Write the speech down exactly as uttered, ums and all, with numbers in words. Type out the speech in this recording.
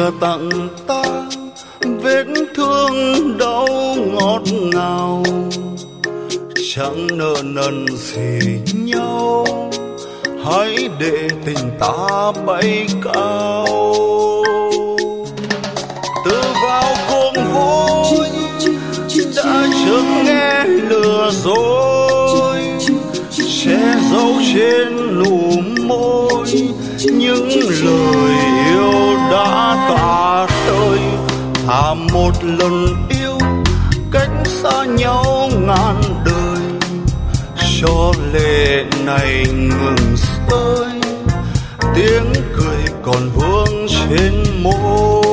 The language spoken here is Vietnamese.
vừa tặng ta vết thương đau ngọt ngào, chẳng nợ nần gì nhau, hãy để tình ta bay cao. Từ vào cuộc vui đã chợt nghe lừa dối, che giấu trên nụ môi những lời yêu đã tỏa tới. Thà một lần yêu cách xa nhau ngàn đời, cho lệ này ngừng rơi, tiếng cười còn vương trên môi.